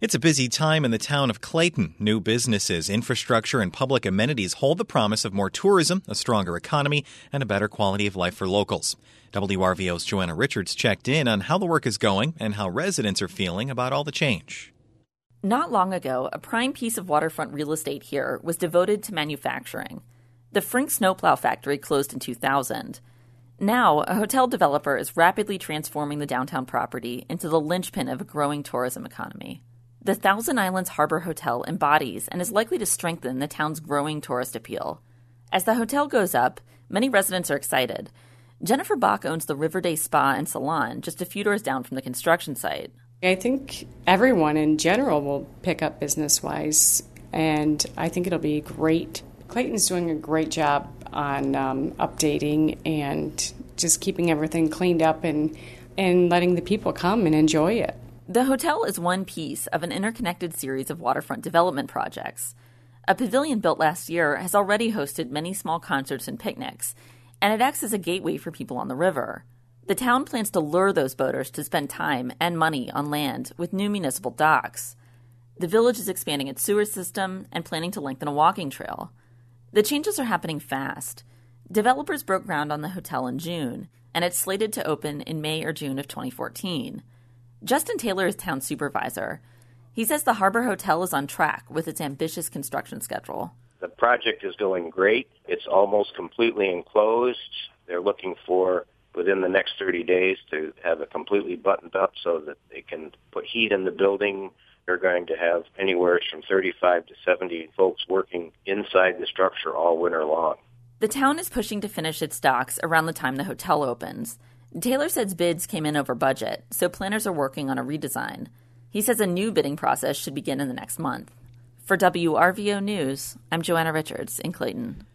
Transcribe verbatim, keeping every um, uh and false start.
It's a busy time in the town of Clayton. New businesses, infrastructure, and public amenities hold the promise of more tourism, a stronger economy, and a better quality of life for locals. W R V O's Joanna Richards checked in on how the work is going and how residents are feeling about all the change. Not long ago, a prime piece of waterfront real estate here was devoted to manufacturing. The Frink Snowplow factory closed in two thousand. Now, a hotel developer is rapidly transforming the downtown property into the linchpin of a growing tourism economy. The Thousand Islands Harbor Hotel embodies and is likely to strengthen the town's growing tourist appeal. As the hotel goes up, many residents are excited. Jennifer Bach owns the Riverday Spa and Salon just a few doors down from the construction site. I think everyone in general will pick up business-wise, and I think it'll be great. Clayton's doing a great job on um, updating and just keeping everything cleaned up and, and letting the people come and enjoy it. The hotel is one piece of an interconnected series of waterfront development projects. A pavilion built last year has already hosted many small concerts and picnics, and it acts as a gateway for people on the river. The town plans to lure those boaters to spend time and money on land with new municipal docks. The village is expanding its sewer system and planning to lengthen a walking trail. The changes are happening fast. Developers broke ground on the hotel in June, and it's slated to open in May or June of twenty fourteen. Justin Taylor is town supervisor. He says the Harbor Hotel is on track with its ambitious construction schedule. The project is going great. It's almost completely enclosed. They're looking for, within the next thirty days, to have it completely buttoned up so that they can put heat in the building. They're going to have anywhere from thirty-five to seventy folks working inside the structure all winter long. The town is pushing to finish its docks around the time the hotel opens. Taylor says bids came in over budget, so planners are working on a redesign. He says a new bidding process should begin in the next month. For W R V O News, I'm Joanna Richards in Clayton.